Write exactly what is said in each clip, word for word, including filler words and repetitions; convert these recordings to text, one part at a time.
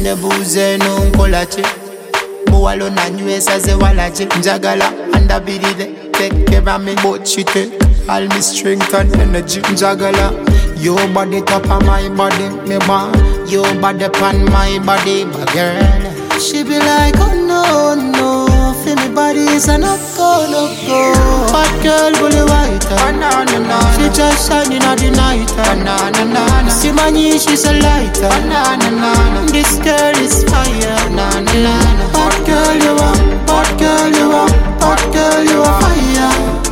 nebuuze n'onkolache muwalo nanywesa ze walache njagala andabirire tekebame but she take all me strength and energy njagala your body top of my body me want your body pan my body but girl she be like oh no no feel me body is a no go no go hot girl bully white banana she just shining at the night banana see money she's a lighter banana this girl is fire na na na hot girl you are hot girl you are hot girl you are fire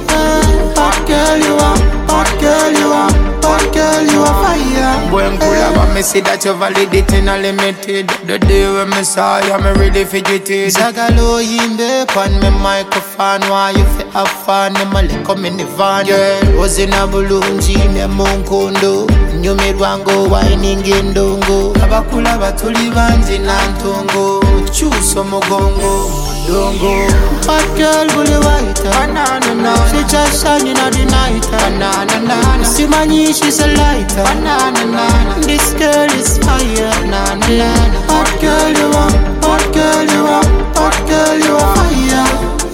hot girl you are hot girl you are hot girl you are fire when pull up me see that you validating unlimited the day when me saw you me really fidgeted Zagalo yimbe pan me microphone why you fi have fun me like come in the van girl was in a bulungi me munkondo nyume rwango whining indongo abakula batuli banzi nantongo chuso mugongo dongo hot girl bully white banana she just shining at the night banana see money she's a lighter banana this girl is fire na na na hot girl you are hot girl you are hot girl you are fire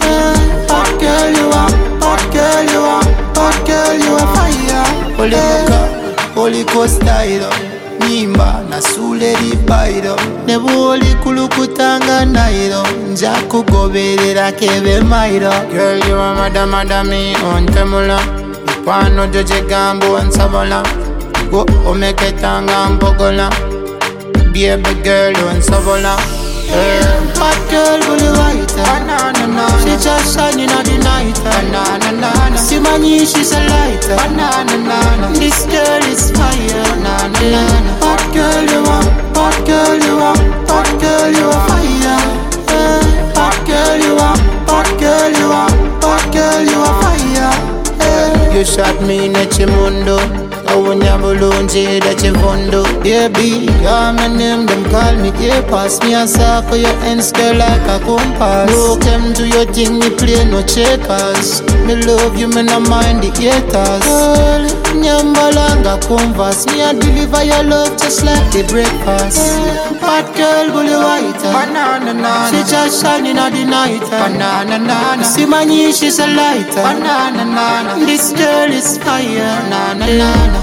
hot girl you are hot girl you are hot girl you are fire holy God holy ghost style Nimba na sule libairo nebuli kulukutanga nairo nja kugoberera kebe mairo girl you are madam madami on temula ipano joje gambo onsabola go omeketanga mbogola baby girl onsabola hot girl bully white banana she just shining at the night banana see money she's a lighter banana this girl is fire na na na hot girl you are hot girl you are hot girl you are fire hot girl you are hot girl you are hot girl you are fire you shot me in Chimundo Awunya bulunji da chivondo baby yeah my name them call me yeah pass me a circle your ends girl like a compass look them to your thing me play no checkers me love you me no mind the haters girl nyambalanga converse me a deliver your love just like the breakfast hot girl bully white banana she just shining at the night banana see money she's a lighter banana this girl is fire na na na